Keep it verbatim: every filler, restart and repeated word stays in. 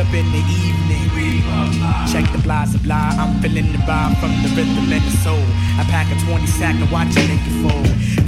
up in the evening. Check the blah, blah, I'm feeling the vibe from the rhythm and the soul. I pack a twenty sack and watch a nigga fold.